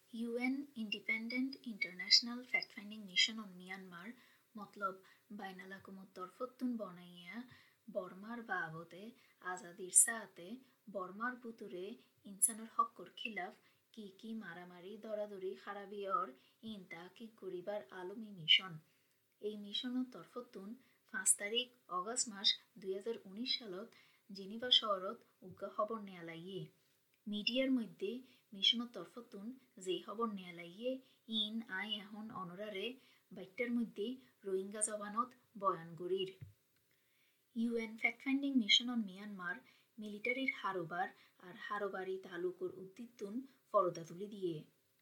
UN Independent International Fact-Finding Mission on Myanmar মতলব বাইনাল হুকুমত তরফতুন বনাইয়া বর্মার বাবদে আজাদির সাথে বর্মার বুতুরে ইনসানের হকর খিলাফ কি মারামারি দরাদরি খারাবিয়র ইনতা কি গরিবার আলমী মিশন এই মিশনের তরফতুন 5 তারিখ অগস্ট মাস 2019 সালত জেনিভা শহরত উগ্র খবর নেয়ালাইয়ে মিডিয়ার মধ্যে মিশনের তরফতুন যে খবর নেয়ালাইয়ে ইন আই এখন অনরারে বাইটার মধ্যে রোহিঙ্গা জবানত বয়ান গরির UN fact finding mission on Myanmar মিলিটারির হারোবার আর হারোবারি তালুকুর উদ্দীতুন ফরদা তুলি দিয়ে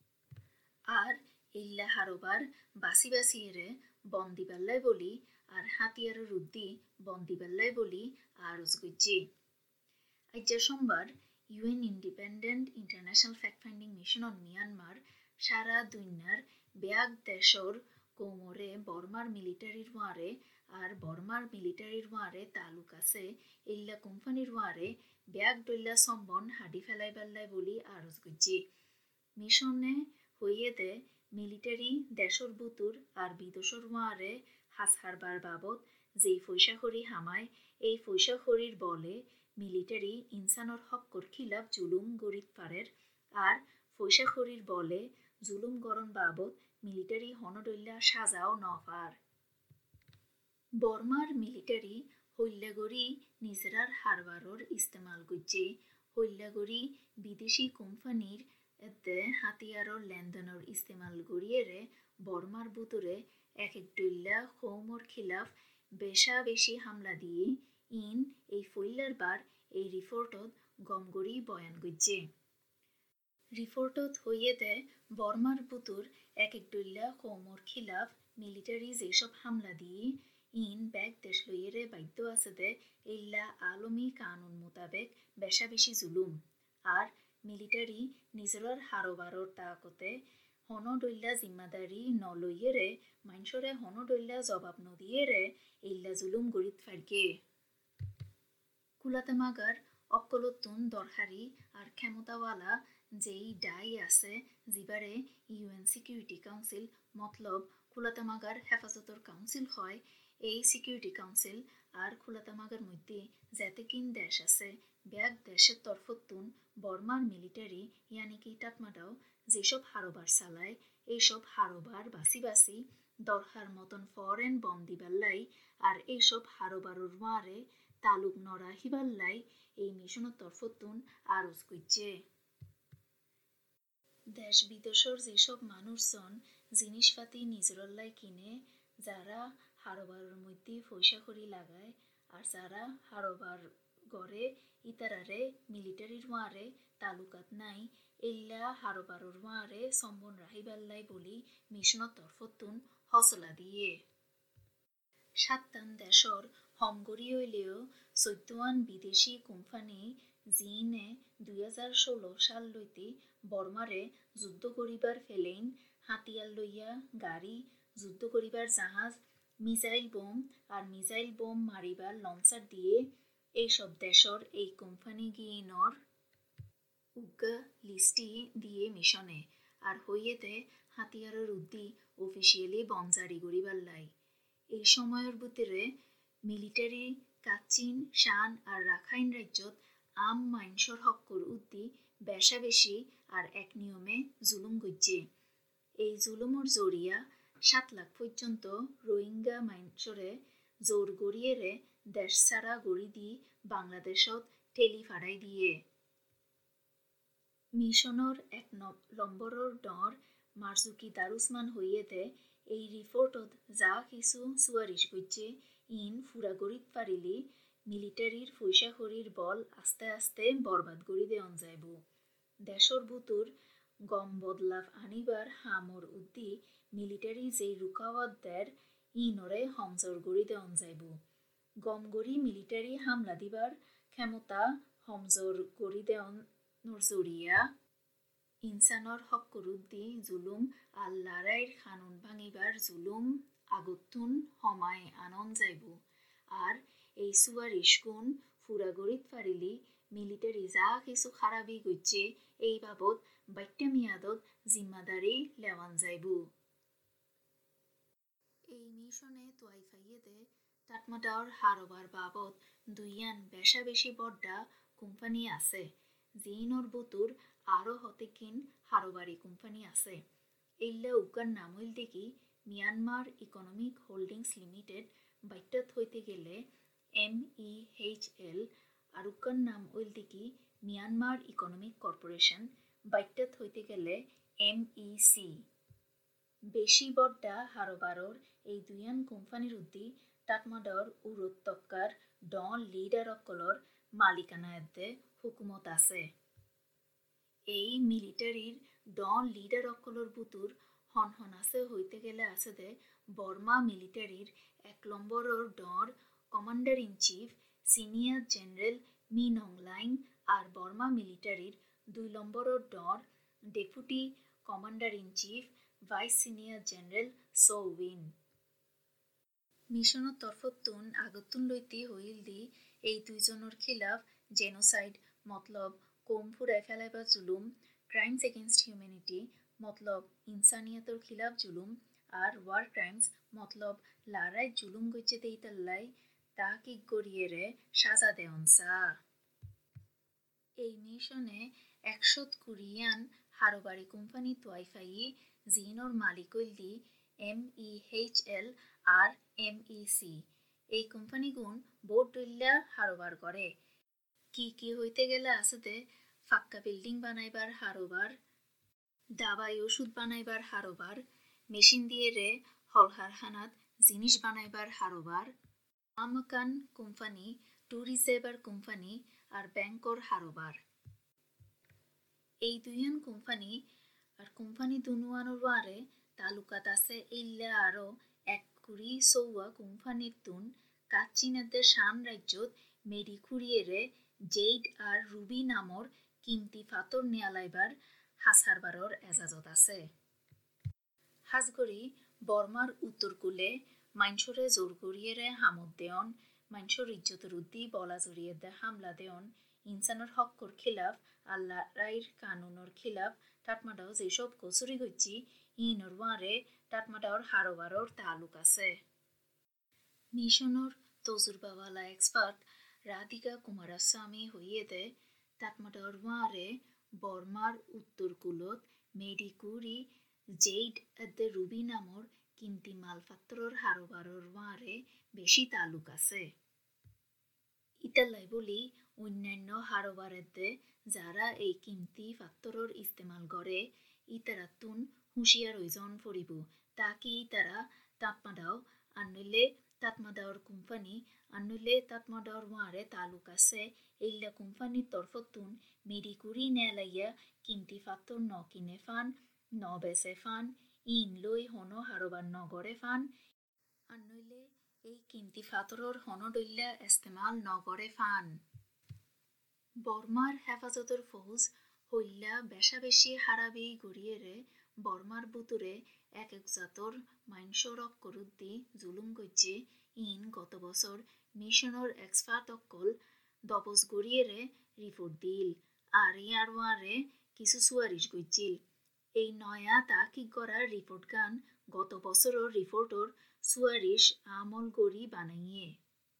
আর ইল্লা হারোবার বাসি বাসিয়েরে বন্দি বেল্লাই বলি আর হাতিয়ারের উদ্দি বন্দি বেল্লাই বলি আর উজগুজ্জে আজ্জা সোমবার UN independent international fact finding mission on Myanmar সারা দুনিয়ার ব্যাগ দেশর কোমরে বর্মার মিলিটারির ওয়ারে আর বর্মার মিলিটারির ওয়ারে তালুক আছে ইল্লা কোম্পানির ওয়ারে ব্যাগ ডল্লা সম্বন হাডি ফেলাই বেল্লাই বলি আরজ গুজ্জি মিশনে হইয়ে দে মিলিটারি দেশর বুতুর আর বিদেশর ওয়ারে হাস হারবার বাবদ যেই ফৈসাখরি হামায় এই ফৈসাখরির বলে মিলিটারি ইনসানর হকর খিলাফ জুলুম গরিত পারের আর ফৈসাখরির বলে জুলুম গরণ বাবদ মিলিটারি হনডল্লা সাজাও নফার বর্মার মিলিটারি হল্যাগরি নিজরার হারবারর ইস্তেমাল গুজ্জে হল্যাগরি বিদেশি কোম্পানির এতে হাতিয়ারর লেনদেনের ইস্তেমাল গড়িয়েরে বর্মার বুতুরে এক ডল্লা কৌমর খিলাফ বেশি হামলা দিয়ে ইন এই ফইল্লার বার এই রিপোর্টত গমগরি বয়ান গুজ্জে রিপোর্টত হইয়ে দে বর্মার বুতুর এক ডল্লা কৌমর খিলাফ মিলিটারি যেসব হামলা দিয়ে ইন ব্যাগ দেশ লইয়েরে বাধ্য আছে দে ইল্লা আলমী কানুন মোতাবেক বেশি জুলুম আর মিলিটারি নিজের হারোবারর তাকতে হনডল্লা জিম্মাদারি নলইয়েরে মানুষরে হনডল্লা জবাব নদিয়েরে ইল্লা জুলুম গরিত ফারকে কুলাতামাগার অকলতুন দরকারি আর ক্ষমতাওয়ালা যেই ডাই আছে জিবারে ইউএন সিকিউরিটি কাউন্সিল মতলব কুলাতামাগার হেফাজতর কাউন্সিল হয় এই সিকিউরিটি কাউন্সিল আর কুলাতামাগার মধ্যে যেতেকিন দেশ আছে ব্যাগ দেশের তরফতুন বর্মার মিলিটারি ইয়ানি কি টাকমাটাও যেসব হারোবার চালায় এইসব হারোবার বাসি দরকার মতন ফরেন বন্দি বেল্লাই আর এইসব হারোবারুর ওয়ারে তালুক নরা হিবাল্লাই এই মিশনের তরফতুন আরজ করছে দেশ বিদেশের যেসব মানুষজন জিনিসপাতি নিজরল্লাই কিনে যারা হারোবারের মধ্যে পয়সা করি লাগায় আর যারা হারোবার গড়ে ইতারারে মিলিটারির ওয়ারে তালুকাত নাই ইল্লা হারোবারের ওয়ারে সম্বন রাহিবাল্লাই বলি মিশনের তরফতুন হসলা দিয়ে সাতটান দেশর হমগরি হইলেও 14 বিদেশি কোম্পানি জিনে 2016 সাল লইতে বর্মারে যুদ্ধ করিবার ফেলেইন হাতিয়ার লইয়া গাড়ি যুদ্ধ করিবার জাহাজ মিসাইল বোম মারিবার লঞ্চার দিয়ে এইসব দেশর এই কোম্পানি গিয়েনর উগ্গা লিস্টি দিয়ে মিশনে আর হইয়েতে হাতিয়ারের উদ্দি অফিসিয়ালি বনজারি করিবার লাই এই সময়ের ভিতরে মিলিটারি কাচিন শান আর রাখাইন রাজ্যত আম মাইনসর হক্কর উদ্দি বেশি আর এক নিয়মে জুলুম গজ্জে এই জুলুমর জরিয়া 7 লাখ পর্যন্ত রোহিঙ্গা মাইনসরে জোর গড়িয়েরে দেশ ছাড়া গড়ি দি বাংলাদেশত ঠেলি ফাড়াই দিয়ে মিশনের 1 নম্বরের ডর মারজুকি দারুসমান হইয়েতে এই রিপোর্টত যা কিছু সুয়ারিশ করছে ইন ফুরা গরিত পারিলি মিলিটারির পয়সাখরির বল আস্তে আস্তে বরবাদ গড়ি দেওয়ান যাইব দেশর বুতুর গম বদলাভ আনিবার হামর উদ্দি মিলিটারি যেই রুকাওয়াত দের ইনরে হমজর গড়ি দেওয়ান যাইব গম গড়ি মিলিটারি হামলা দিবার ক্ষমতা হমজর গড়ি দেওয়ান জরিয়া ইনসানর হক্কর উদ্দি জুলুম আর লড়াইয়ের কানুন ভাঙিবার জুলুম আগতুন হমায় আনন যাইব আর এই সুয়ারিশ গুণ ফুরা গড়িত পারিলি মিলিটারি যা কিছু খারাপই গইছে এই বাবদ বাইট্টা মিয়াদত জিম্মাদারি লেওয়ান যাইবু। এই মিশনে তোয়াইফাইয়েতে তাতমাদাওর হারোবার বাবদ দুইয়ান বেশা বেশি বড্ডা কোম্পানি আছে, জিইনর বতুর আরও হতেকিন হারোবারি কোম্পানি আছে। এইলা উকার নাম হইল দেখি মিয়ানমার ইকোনমিক হোল্ডিংস লিমিটেড বাইট্টাত হইতে গেলে MEHL, আর উকার নাম হইল দেখি মিয়ানমার ইকোনমিক কর্পোরেশন বাইট্টাত হইতে গেলে MEC। বেশি বড্ডা হারোবারর এই দুইয়ান কোম্পানির উদ্দি তাতমাদর উরত্তক্কার ডন লিডার অকলর মালিকানায়তে হুকুমত আছে। এই মিলিটারির ডন লিডার অকলর বুতুর হন হন আছে হইতে গেলে আছে দে বর্মা মিলিটারির 1 নম্বরর ডর commander in chief senior general Min Aung Hlaing, আর বর্মা মিলিটারির 2 নম্বরর ডর deputy commander in chief vice senior general Soe Win. মিশনের তরফতুন আগতুন লইতে হইল দি এই দুইজনের খিলাফ জেনোসাইড মতলব কোম ফুরাই ফেলাইবা জুলুম, ক্রাইমস এগেইনস্ট হিউম্যানিটি মতলব ইনসানিয়াতর খিলাফ জুলুম, আর ওয়ার ক্রাইমস মতলব লারাই জুলুম গইছে দেইতাল্লাই তা কি গড়িয়েরে সাজা দেওন সা। এই মিশনে 120 হারোবারি কোম্পানি তোয়াইফাই জিইনর মালিক হইল দি MEHL আর MEC। এই কোম্পানিগুন বোর্ড ডইল্লা হারোবার করে। কি হইতে গেলে আছে দে ফাক্কা বিল্ডিং বানাইবার হারোবার, দাবাই ওষুধ বানাইবার হারোবার, মেশিন দিয়ে রে হলহারখানাত জিনিস বানাইবার হারোবার, আমাকান কোম্পানি, ট্যুরিজেবার কোম্পানি, আর ব্যাংকর হারোবার। এই দুইয়ান কোম্পানি আর কোম্পানি দুনুয়ানোর ওয়ারে তালুকাত আছে ইল্লা আরও 124 কোম্পানির তুন কাচ্চিনাদের শান রাজ্যত মেডি খুঁড়িয়েরে জেইড আর রুবি নামর কিমতি ফাতর নেয়ালাইবার হাসারবারর এজাজত আছে। হাজগরি বর্মার উত্তরকুলে মাইনসরে জোর করিয়েরে হামদ দেওন, মাইনসর ইজ্জতের উদ্দি বলা জড়িয়ে দে হামলা দেওন, ইনসানের হকর খিলাফ আল্লাহ রাইর কানুনর খিলাফ তাতমাদাও যেসব কচুরি গইছি ইনর ওয়ারে তাতমাদাওর হারোবারর তালুক আছে। মিশনের তজুরবাওয়ালা এক্সপার্ট রাধিকা কুমারাস্বামী হইয়ে দে তাতমাদাওর ওয়ারে বর্মার উত্তরকুলত মেডিকুরি জেইড এদ্দে রুবি নামর কিমতি মালপাত্রর হারোবারর ওয়ারে বেশি তালুক আছে। ইতালাই বলি অন্যান্য হারোবারেদ্দে যারা এই কিমতি ফাত্তরর ইস্তেমাল করে ইতারাতুন হুঁশিয়ার হইজন ফরিব, তাকি ইতারা তাতমাদাও আনলে তাতমাদাওর কোম্পানি আনলে তাতমাদাওর ওয়ারে তালুক আছে এইলা কোম্পানির তরফতুন মেডিকুরি নেলাইয়া কিমতি ফাত্তর ন কিনে ফান, ন বেসে ফান, ইন লই হন হারোবার নগরে ফান, আনলে এই কিমতি ফাতরর হন ডইল্লা ইস্তেমাল নগরে ফান। বর্মার হেফাজতর ফৌজ হইল্লা বেশা বেশি হারাবি গড়িয়েরে বর্মার বুতুরে এক জাতর মাইনসর অক্করুদ্দি জুলুম গইছে ইন গত বছর মিশনের এক্সপার্ট অক্কল দবজ গড়িয়েরে রিপোর্ট দিল, আর ইয়ার ওয়ারে কিছু সুয়ারিশ গইছিল। এই নয়া তাকি করার রিপোর্ট গান গত বছরের রিপোর্টর সুয়ারিশ আমল গড়ি বানাইয়ে।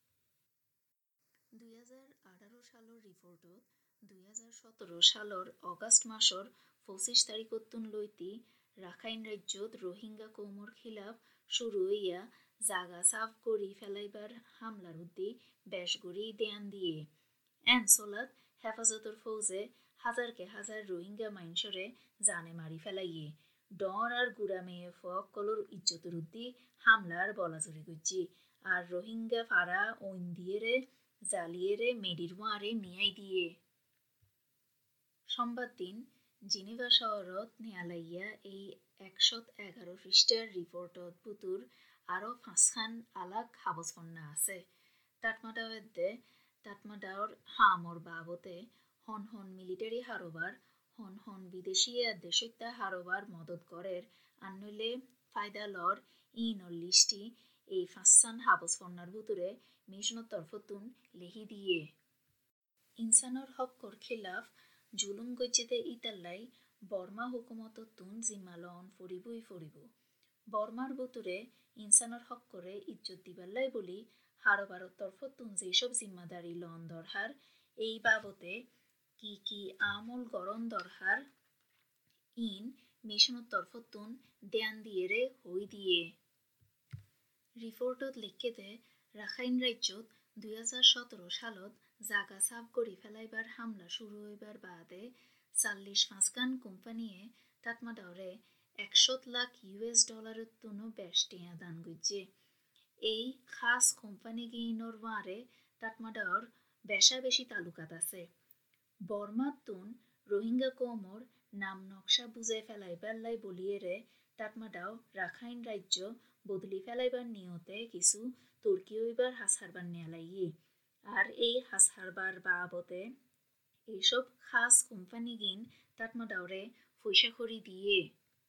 2018 সালের রিপোর্টত 2017 সালের অগাস্ট মাসর 25 তারিখতুন লইতি রাখাইন রাজ্যত রোহিঙ্গা কৌমর খিলাফ শুরু হইয়া জাগা সাফ করি ফেলাইবার হামলার উদ্দি বেশ গড়ি দেয়ান দিয়ে এনসলাত হেফাজতর ফৌজে হাজার রোহিঙ্গা মাইনসরে জানে মারি ফেলাইয়ে ডর আর গুড়া মেয়ে ফক কলর ইজ্জতের উদ্দি হামলার বলাজুরি গইছি, আর রোহিঙ্গা ফাড়া ওইন দিয়ে রে জালিয়েরে মেডির ওয়ারে নিয়াই দিয়ে। সোমবার দিন জিনেভা শহরত নেয়ালাইয়া এই 111 পৃষ্ঠার রিপোর্টত বুতুর আরও 5খান আলাগ হাবসফন্না আছে। তাতমাদাওর হামর বাবতে হন হন মিলিটারি হারোবার, হন হন বিদেশি দেশত্যা হারোবার মদত করের আনলে ফায়দা লর ইনর লিস্টি এই 5খান হাবসফন্নার বুতুরে মিশনের তরফতুন লেহি দিয়ে। ইনসানর হকর খিলাফ জুলুম গইছেতে ইতাল্লাই বর্মা হুকুমততুন জিম্মা লন ফরিব বর্মার বুতুরে ইনসানর হক করে ইজ্জত দিবাল্লাই বলি হারবারত তরফতুন যেসব জিম্মাদারি লন দরহার এই বাবতে কি আমল গরম দরহার ইন মিশনের তরফতুন দেয়ান দিয়ে রে হই দিয়ে রিপোর্টত লিখে দে রাখাইন রাজ্যত 2017 সালত জাগা সাফ করি ফেলাইবার হামলা শুরু হইবার বাদে 40-50 কোম্পানিয়ে তাতমাদাওরে $100 লাখ বেশ টিয়া দান গুজে এই খাস কোম্পানি গিনর ওয়ারে তাতমাদাওর বেশা বেশি তালুকাত আছে বর্মাতুন রোহিঙ্গা কমর নাম নকশা বুঝে ফেলাইবার লাই বলিয়ে রে তাতমাদাও রাখাইন রাজ্য বদলি ফেলাইবার নিয়তে কিছু তুর্কি হইবার হাসহারবার নেয়ালাইয়ে আর এই হাসহারবার বাবতে এইসব খাস কোম্পানি গিন তাতমাদাওরে পয়সা করি দিয়ে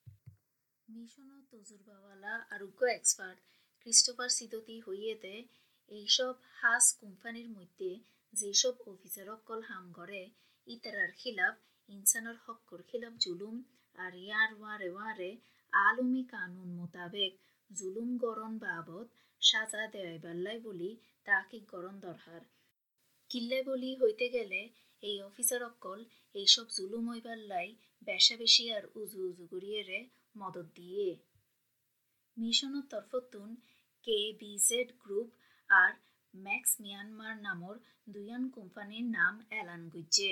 মিশন তজুরবাওয়ালা আরোগ্য এক্সপার্ট ক্রিস্টোফার সিদতি হইয়েতে এইসব হাস কোম্পানির মধ্যে যেসব অফিসারকল হাম করে ইতারার খিলাফ ইনসানর হক্কর খিলাফ জুলুম আর ইয়ার ওয়ারে আলমি কানুন মোতাবেক জুলুম গরণ বাবদ সাজা দেয়াইবাল্লাই বলি তাকিক গরণ দরকার কিল্লে বলি হইতে গেলে এই অফিসারকল এইসব জুলুম হইবাল্লাই বেশা বেশি আর উজু করিয়ে রে মদত দিয়ে মিশনের তরফতুন KBZ গ্রুপ আর ম্যাক্স মিয়ানমার নামর দুইয়ান কোম্পানির নাম এলান গুজে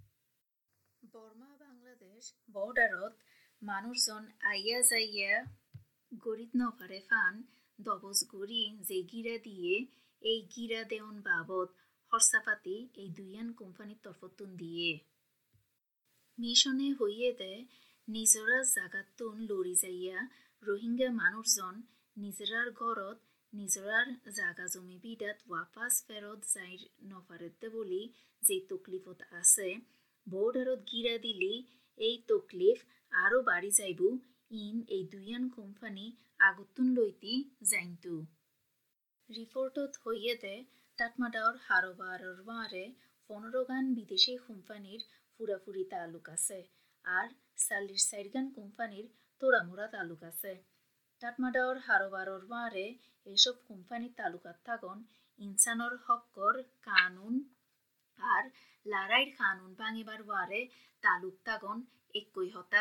বর্মা বাংলাদেশ বর্ডারত মানুষজন আইয়া যাইয়া গরিত নভারে ফান দবজ গড়ি যে গিরা দিয়ে এই গিরা দেওন বাবদ খরচাপাতি এই দুইয়ান কোম্পানির তরফতুন দিয়ে মিশনে হইয়ে দে নিজরা জাগাতুন লড়ি যাইয়া রোহিঙ্গা মানুষজন নিজরার ঘরত নিজরার জাগা জমি বিদাত ওয়াপাস ফেরত যাইর নপারেতে বলি যে তকলিফত আছে বর্ডারত গিরা দিলি এই তকলিফ আরো বাড়ি যাইব ইন এই দুইয়ান কোম্পানি আগতুন লইতি যাইন্তু রিপোর্টত হইয়ে দে তাতমাদাওর হারোবারর ওয়ারে 15 গান বিদেশি কোম্পানির পুরাপুরি তালুক আছে আর 40 কোম্পানির তোরামোরা তালুক আছে তাতমাদাওর হারোবারর ওয়ারে এইসব কোম্পানির তালুকাত থাকন ইনসানর হক্কর কানুন আর লারাইর কানুন ভাঙিবার ওয়ারে তালুক থাকন একই হতা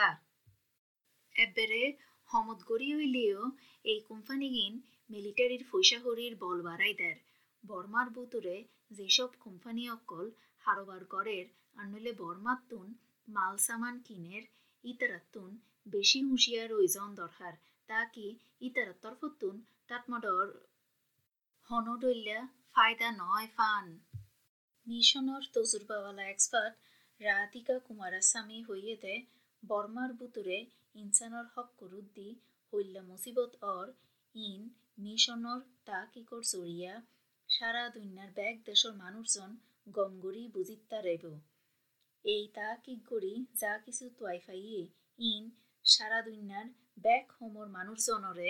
এবেরে হমদ গড়ি হইলেও এই কোম্পানিগিন মিলিটারির পয়সা হরির বল বাড়াই দেয় বর্মার বুতুরে যেসব কোম্পানি অকল হারোবার গড়ের আর নইলে বর্মাতুন মাল সামান কিনের ইতারাতুন বেশি হুঁশিয়ার ওইজন দরকার তা কি ইতারার তরফতুন তাতমাদর হনদল্যা ফায়দা নয় ফান মিশনের তজুরবাওয়ালা এক্সপার্ট রাধিকা কুমারাস্বামী হইয়ে দে বর্মার বুতুরে ইনসানর হক করুদ্দি হইল্লা মুসিবত অর ইন মিশনের তা কিকর জড়িয়া সারা দুনিয়ার ব্যাগ দেশের মানুষজন গমগড়ি বুঝিতা রেব এই তা কিক গড়ি যা কিছু তোয়াইফাইয়ে ইন সারা দুনিয়ার ব্যাগ হোমর মানুষজনরে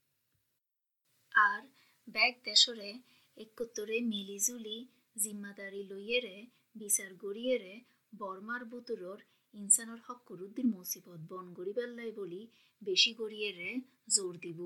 আর ব্যাগ দেশরে একত্তরে মিলিজুলি জিম্মাদারি লইয়েরে বিচার গড়িয়েরে বর্মার বুতুরর ইনসানর হক করুদ্দির মুসিবত বন গড়িবাল্লাই বলি বেশি গড়িয়েরে জোর দিব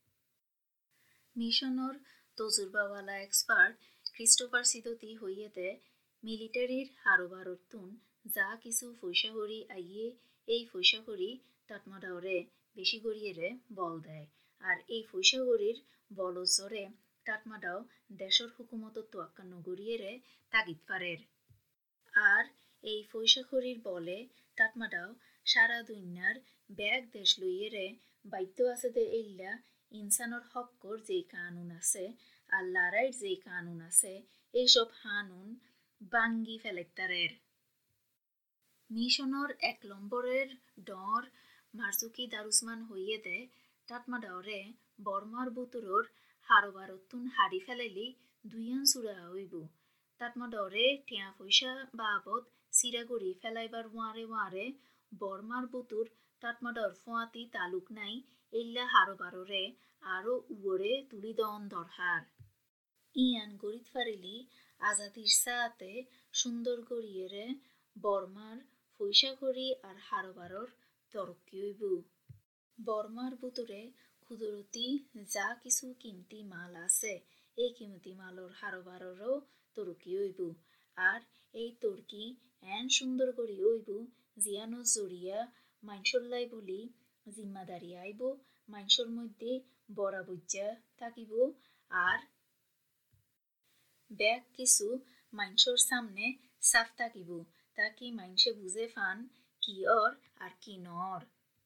মিশনের তজুরবাওয়ালা এক্সপার্ট ক্রিস্টোফার সিদতি হইয়েতে মিলিটারির হারোবারতুন যা কিছু পয়সা হরি আইয়ে এই পয়সা হরি তাতমাদাওরে বেশি গড়িয়েরে বল দেয় আর এই পয়সা হরির বলজরে তাতমাদাও দেশের হুকুমত তোয়াক্কা নগরিয়েরে তাগিদ পারের আর এই পয়সা হরির বলে তাতমাদাও সারা দুনিয়ার ব্যাগ দেশ লইয়েরে বাধ্য আছে দে এইলা ইনসানর হক্কর যে কানুন আছে আর লারাইর যে কানুন আছে এইসব কানুন বাঙ্গি ফেলেক্তারের মিশনের 1 নম্বরের ডর মারজুকি দারুসমান হইয়ে দে তাতমাদাওরে বর্মার বুতুরর হারোবারতুন হারি ফেলাইলি দুইয়ান চূড়া হইব তাতমাদাওরে টিয়া পয়সা বাবদ সিরাগুড়ি ফেলাইবার ওয়ারে বর্মার বুতুর তাতমাদাওর ফোয়াতি তালুক নাই এইলা হারোবাররে আরো উড়ে তুলি দন দরকার ইয়ান গড়িত ফারিলি আজাদির সাথে সুন্দর গড়িয়েরে বর্মার ফৈশাখরি আর হারবারর তরক্কি হইব বর্মার বুতরে ক্ষুদরতি যা কিছু কিমতি মাল আছে এই কিমতি মালর হারবাররও তরক্কি হইব আর এই তর্কি এন সুন্দর করি হইব জিয়ানো জড়িয়া মাইনসল্লাই বলি জিম্মাদারি আইব মাইনসর মধ্যে বড়া বুজ্জা থাকিব আর ব্যাগ কিছু মাইনসর সামনে সাফ থাকিব তাকি মাইনসে বুঝে ফান কি অর আর কি নর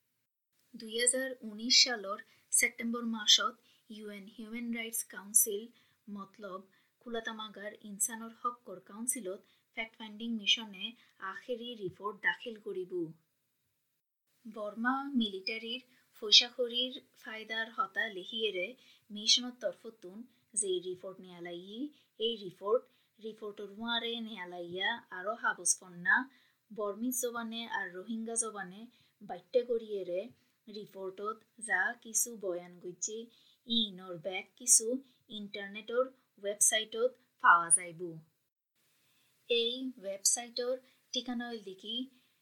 2019 সালর সেপ্টেম্বর মাসত UN হিউম্যান রাইটস কাউন্সিল মতলব কুলাতামাগার ইনসানর হক্কর কাউন্সিলত ফ্যাক্ট ফাইন্ডিং মিশনে আখেরি রিপোর্ট দাখিল করিব বর্মা মিলিটারির ফৈশাখরির ফায়দার হতা লেহিয়েরে মিশনের তরফতুন যে রিপোর্ট নেয়ালাই এই রিপোর্টর ওয়ারে নেয়ালাইয়া আরো হাবস ফন্না বর্মি জবানে আর রোহিঙ্গা জবানে বাইট্যা করিয়েরে রিপোর্টত যা কিছু বয়ান গইছে ইনর ব্যাগ কিছু ইন্টারনেটর ওয়েবসাইটত পাওয়া যাইব এই ওয়েবসাইটর ঠিকানা হইল দেখি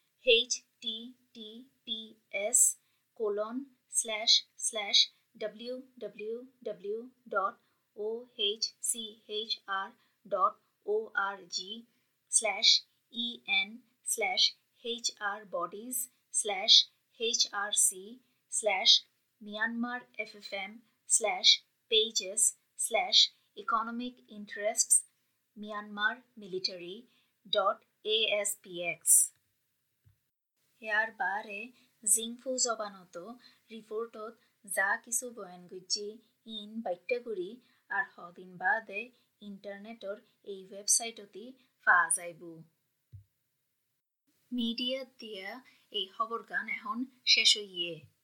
https://www.ohchr.org/en/hrc/myanmar/ffm/pages/economic interests Myanmar military.aspx ইয়ার বারে জিংফু জবানত রিপোর্টত যা কিছু বয়ান গইছে ইন বাইট্যাগুড়ি আর হদিন বাদে ইন্টারনেটর এই ওয়েবসাইটতি পাওয়া যাইব মিডিয়া দিয়া এই খবর গান এখন শেষ হইয়ে